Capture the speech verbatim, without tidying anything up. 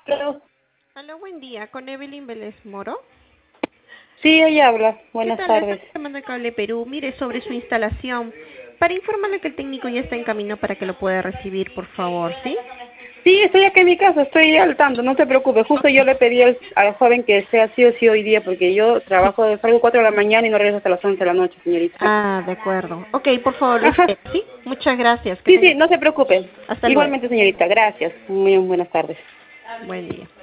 Hola. Hola, buen día. Con Evelyn Vélez Moro. Sí, ella habla. ¿Qué Buenas tal? Le tardes. estamos llamando de Cable Perú. Mire, sobre su instalación. Para informarle que el técnico ya está en camino para que lo pueda recibir, por favor, ¿sí? Sí, estoy aquí en mi casa, estoy al tanto, no te preocupes. Justo yo le pedí al, al joven que sea sí o sí hoy día, porque yo Sí. trabajo, salgo cuatro de la mañana y no regreso hasta las once de la noche, señorita. Ah, de acuerdo. Ok, por favor, lo Ajá. espero, ¿sí? Muchas gracias. Que Sí, tenga... sí, no se preocupe. Hasta luego. Igualmente, señorita, gracias. Muy buenas tardes. Buen día.